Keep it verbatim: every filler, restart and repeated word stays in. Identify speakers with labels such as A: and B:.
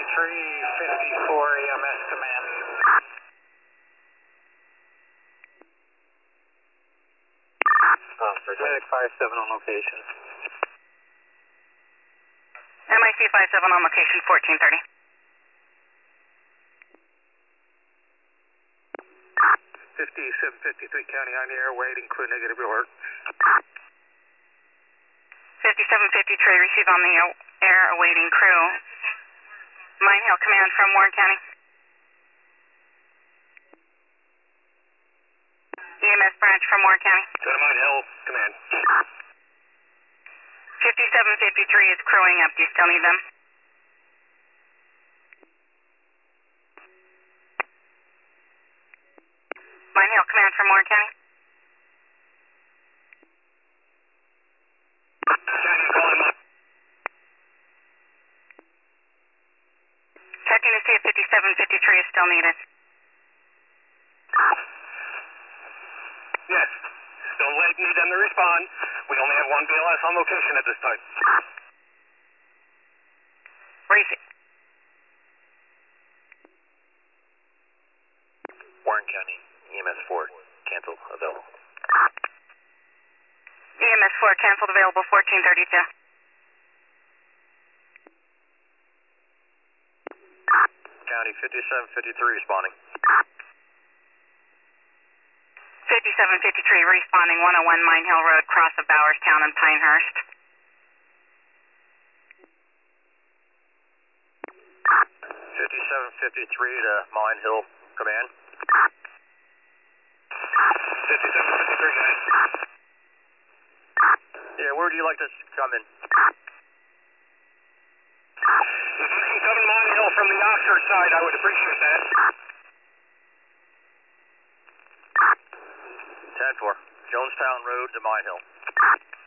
A: fifty-three fifty-four E M S command. Officer, Medic five seven on location.
B: M I C five seven on location, fourteen thirty.
A: fifty-seven fifty-three County on the air, waiting, crew negative alert.
B: fifty-seven fifty-three, receive on the air, awaiting crew. Mine Hill Command from Warren County. E M S branch from Warren County.
A: Go to Mine Hill Command.
B: fifty-seven fifty-three is crewing up. Do you still need them? Mine Hill Command from Warren County.
A: County calling my.
B: Checking to see if fifty-seven fifty-three is still needed.
A: Yes. Still waiting, need them to respond. We only have one B L S on location at this time.
B: Receive.
A: Warren County, E M S four, cancel, available.
B: E M S four canceled, available fourteen thirty-two.
A: County fifty-seven fifty-three responding.
B: fifty-seven fifty-three responding, one oh one Mine Hill Road, cross of Bowerstown and Pinehurst.
A: fifty-seven fifty-three to Mine Hill Command. fifty-seven fifty-three, guys. Yeah, where would you like to come in? If you can come in Mine Hill from the Oxford side, I would appreciate that. ten four, Jonestown Road to Mine Hill.